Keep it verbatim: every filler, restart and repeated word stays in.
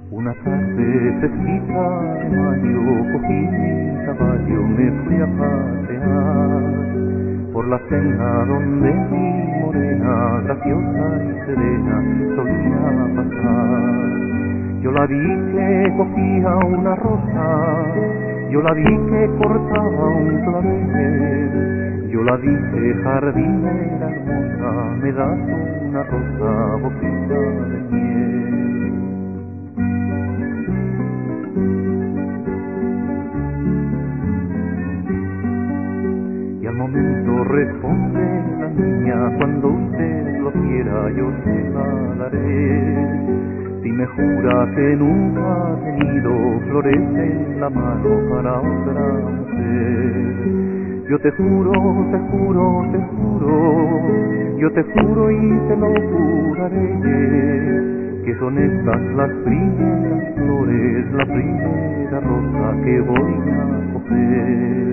Una tarde fresquita de mayo cogí mi caballo, me fui a pasear por la senda donde mi morena, graciosa y serena, solía pasar. Yo la vi que cogía una rosa, yo la vi que cortaba un clavel, yo la vi que jardinera hermosa, me das una rosa, boquita de miel. Y al momento responde la niña, cuando usted lo quiera yo se la daré. Si me jura que nunca ha tenido flores en la mano para otra mujer, yo te juro, te juro, te juro, yo te juro y te lo juraré, que son estas las primeras flores, la primera rosa que voy a coger.